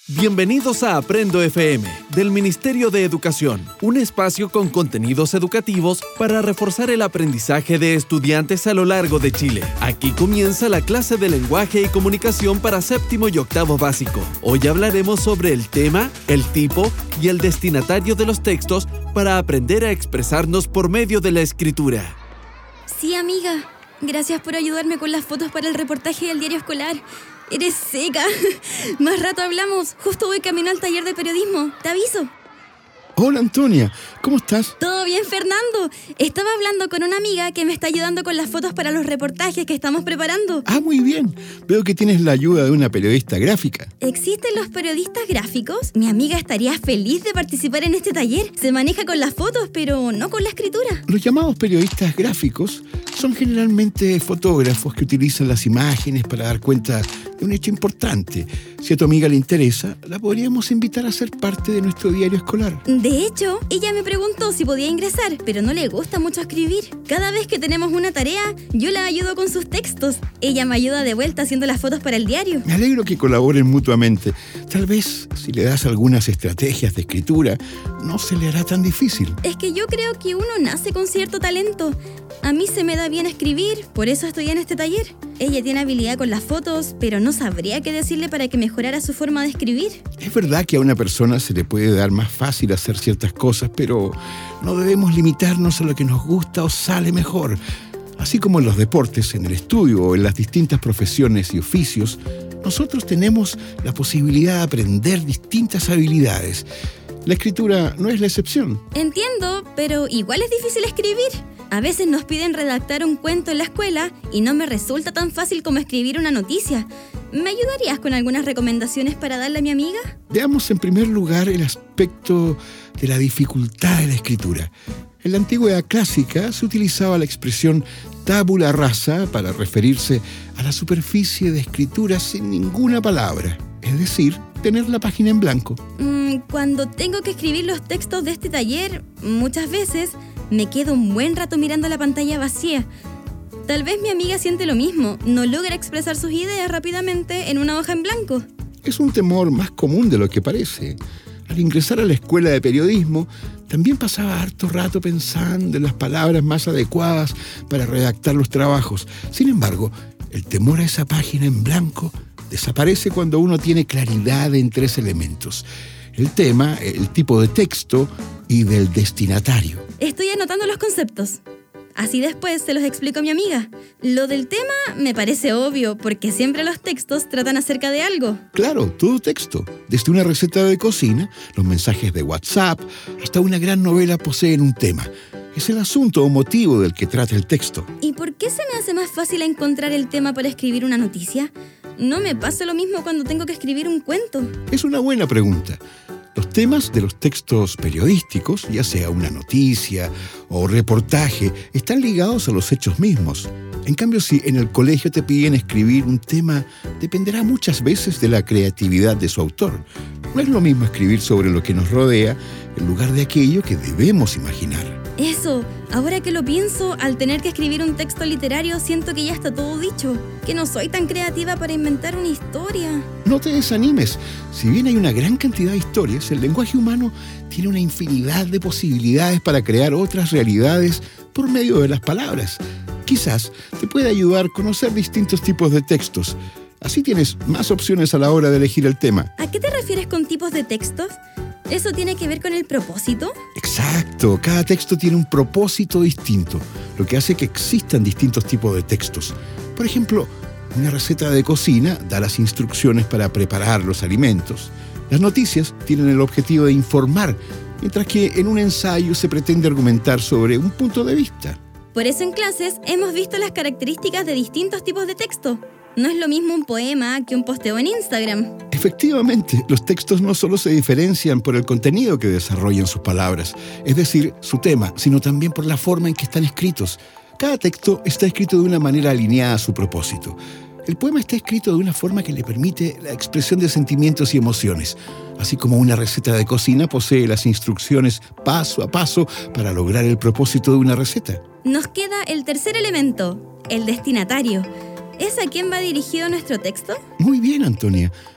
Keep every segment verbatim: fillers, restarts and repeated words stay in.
Bienvenidos a Aprendo F M, del Ministerio de Educación, un espacio con contenidos educativos para reforzar el aprendizaje de estudiantes a lo largo de Chile. Aquí comienza la clase de lenguaje y comunicación para séptimo y octavo básico. Hoy hablaremos sobre el tema, el tipo y el destinatario de los textos para aprender a expresarnos por medio de la escritura. Sí, amiga. Gracias por ayudarme con las fotos para el reportaje del diario escolar. Eres seca. Más rato hablamos. Justo voy camino al taller de periodismo. Te aviso. Hola, Antonia. ¿Cómo estás? ¿Todo bien, Fernando? Estaba hablando con una amiga que me está ayudando con las fotos para los reportajes que estamos preparando. Ah, muy bien. Veo que tienes la ayuda de una periodista gráfica. ¿Existen los periodistas gráficos? Mi amiga estaría feliz de participar en este taller. Se maneja con las fotos, pero no con la escritura. Los llamados periodistas gráficos son generalmente fotógrafos que utilizan las imágenes para dar cuenta de un hecho importante. Si a tu amiga le interesa, la podríamos invitar a ser parte de nuestro diario escolar. De hecho, ella me preguntó si podía ingresar, pero no le gusta mucho escribir. Cada vez que tenemos una tarea, yo la ayudo con sus textos. Ella me ayuda de vuelta haciendo las fotos para el diario. Me alegro que colaboren mutuamente. Tal vez, si le das algunas estrategias de escritura, no se le hará tan difícil. Es que yo creo que uno nace con cierto talento. A mí se me da bien escribir, por eso estoy en este taller. Ella tiene habilidad con las fotos, pero no sabría qué decirle para que mejorara su forma de escribir. Es verdad que a una persona se le puede dar más fácil hacer ciertas cosas, pero no debemos limitarnos a lo que nos gusta o sale mejor. Así como en los deportes, en el estudio o en las distintas profesiones y oficios, nosotros tenemos la posibilidad de aprender distintas habilidades. La escritura no es la excepción. Entiendo, pero igual es difícil escribir. A veces nos piden redactar un cuento en la escuela y no me resulta tan fácil como escribir una noticia. ¿Me ayudarías con algunas recomendaciones para darle a mi amiga? Veamos en primer lugar el aspecto de la dificultad de la escritura. En la antigüedad clásica se utilizaba la expresión tabula rasa para referirse a la superficie de escritura sin ninguna palabra, es decir, tener la página en blanco. Mm, cuando tengo que escribir los textos de este taller, muchas veces me quedo un buen rato mirando la pantalla vacía. Tal vez mi amiga siente lo mismo, no logra expresar sus ideas rápidamente en una hoja en blanco. Es un temor más común de lo que parece. Al ingresar a la escuela de periodismo, también pasaba harto rato pensando en las palabras más adecuadas para redactar los trabajos. Sin embargo, el temor a esa página en blanco desaparece cuando uno tiene claridad en tres elementos: el tema, el tipo de texto y del destinatario. Estoy anotando los conceptos. Así después se los explico a mi amiga. Lo del tema me parece obvio, porque siempre los textos tratan acerca de algo. Claro, todo texto. Desde una receta de cocina, los mensajes de WhatsApp, hasta una gran novela poseen un tema. Es el asunto o motivo del que trata el texto. ¿Y por qué se me hace más fácil encontrar el tema para escribir una noticia? No me pasa lo mismo cuando tengo que escribir un cuento. Es una buena pregunta. Los temas de los textos periodísticos, ya sea una noticia o reportaje, están ligados a los hechos mismos. En cambio, si en el colegio te piden escribir un tema, dependerá muchas veces de la creatividad de su autor. No es lo mismo escribir sobre lo que nos rodea en lugar de aquello que debemos imaginar. Eso, ahora que lo pienso, al tener que escribir un texto literario siento que ya está todo dicho, que no soy tan creativa para inventar una historia. No te desanimes. Si bien hay una gran cantidad de historias, el lenguaje humano tiene una infinidad de posibilidades para crear otras realidades por medio de las palabras. Quizás te pueda ayudar a conocer distintos tipos de textos. Así tienes más opciones a la hora de elegir el tema. ¿A qué te refieres con tipos de textos? ¿Eso tiene que ver con el propósito? Exacto, cada texto tiene un propósito distinto, lo que hace que existan distintos tipos de textos. Por ejemplo, una receta de cocina da las instrucciones para preparar los alimentos. Las noticias tienen el objetivo de informar, mientras que en un ensayo se pretende argumentar sobre un punto de vista. Por eso en clases hemos visto las características de distintos tipos de texto. No es lo mismo un poema que un posteo en Instagram. Efectivamente, los textos no solo se diferencian por el contenido que desarrollan sus palabras, es decir, su tema, sino también por la forma en que están escritos. Cada texto está escrito de una manera alineada a su propósito. El poema está escrito de una forma que le permite la expresión de sentimientos y emociones, así como una receta de cocina posee las instrucciones paso a paso para lograr el propósito de una receta. Nos queda el tercer elemento, el destinatario. ¿Es a quién va dirigido nuestro texto? Muy bien, Antonia.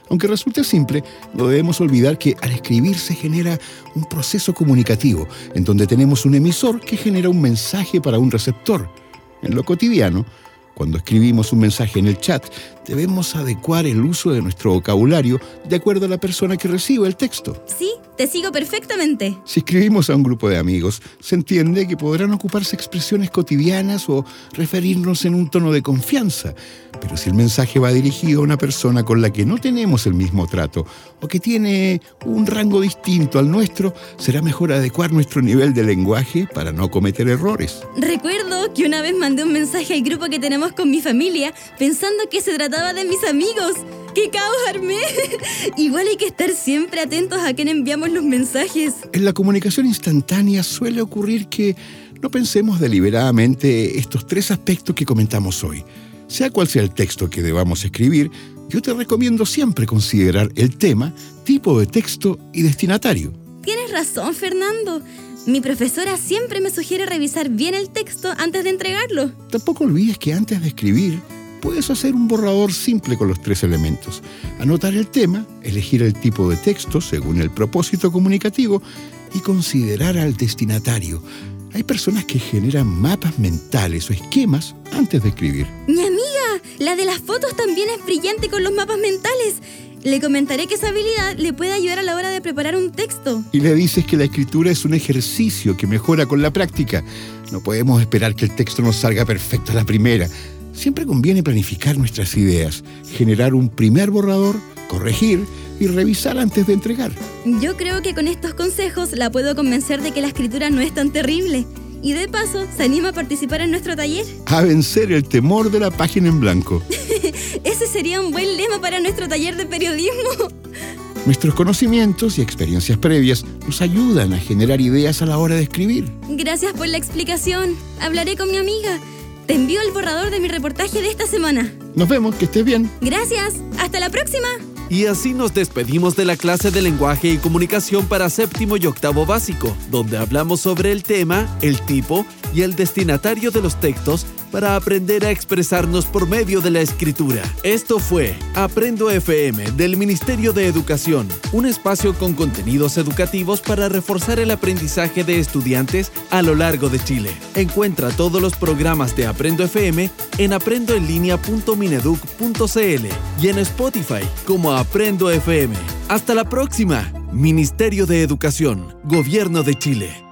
Aunque resulte simple, no debemos olvidar que al escribir se genera un proceso comunicativo, en donde tenemos un emisor que genera un mensaje para un receptor. En lo cotidiano, cuando escribimos un mensaje en el chat, debemos adecuar el uso de nuestro vocabulario de acuerdo a la persona que recibe el texto. Sí, te sigo perfectamente. Si escribimos a un grupo de amigos, se entiende que podrán ocuparse expresiones cotidianas o referirnos en un tono de confianza. Pero si el mensaje va dirigido a una persona con la que no tenemos el mismo trato o que tiene un rango distinto al nuestro, será mejor adecuar nuestro nivel de lenguaje para no cometer errores. Recuerdo que una vez mandé un mensaje al grupo que tenemos con mi familia pensando que se trataba de mis amigos. ¡Qué caos armé! Igual hay que estar siempre atentos a quién enviamos los mensajes. En la comunicación instantánea suele ocurrir que no pensemos deliberadamente estos tres aspectos que comentamos hoy. Sea cual sea el texto que debamos escribir, yo te recomiendo siempre considerar el tema, tipo de texto y destinatario. Tienes razón, Fernando. Mi profesora siempre me sugiere revisar bien el texto antes de entregarlo. Tampoco olvides que antes de escribir, puedes hacer un borrador simple con los tres elementos. Anotar el tema, elegir el tipo de texto según el propósito comunicativo y considerar al destinatario. Hay personas que generan mapas mentales o esquemas antes de escribir. Mi amiga, la de las fotos también es brillante con los mapas mentales. Le comentaré que esa habilidad le puede ayudar a la hora de preparar un texto. Y le dices que la escritura es un ejercicio que mejora con la práctica. No podemos esperar que el texto nos salga perfecto a la primera. Siempre conviene planificar nuestras ideas, generar un primer borrador, corregir y revisar antes de entregar. Yo creo que con estos consejos la puedo convencer de que la escritura no es tan terrible. Y de paso, se anima a participar en nuestro taller. A vencer el temor de la página en blanco. Ese sería un buen lema para nuestro taller de periodismo. Nuestros conocimientos y experiencias previas nos ayudan a generar ideas a la hora de escribir. Gracias por la explicación. Hablaré con mi amiga. Te envío el borrador de mi reportaje de esta semana. Nos vemos, que estés bien. Gracias. Hasta la próxima. Y así nos despedimos de la clase de lenguaje y comunicación para séptimo y octavo básico, donde hablamos sobre el tema, el tipo y el destinatario de los textos para aprender a expresarnos por medio de la escritura. Esto fue Aprendo F M del Ministerio de Educación, un espacio con contenidos educativos para reforzar el aprendizaje de estudiantes a lo largo de Chile. Encuentra todos los programas de Aprendo F M en aprendo en línea punto mineduc punto c l y en Spotify como Aprendo F M. ¡Hasta la próxima! Ministerio de Educación, Gobierno de Chile.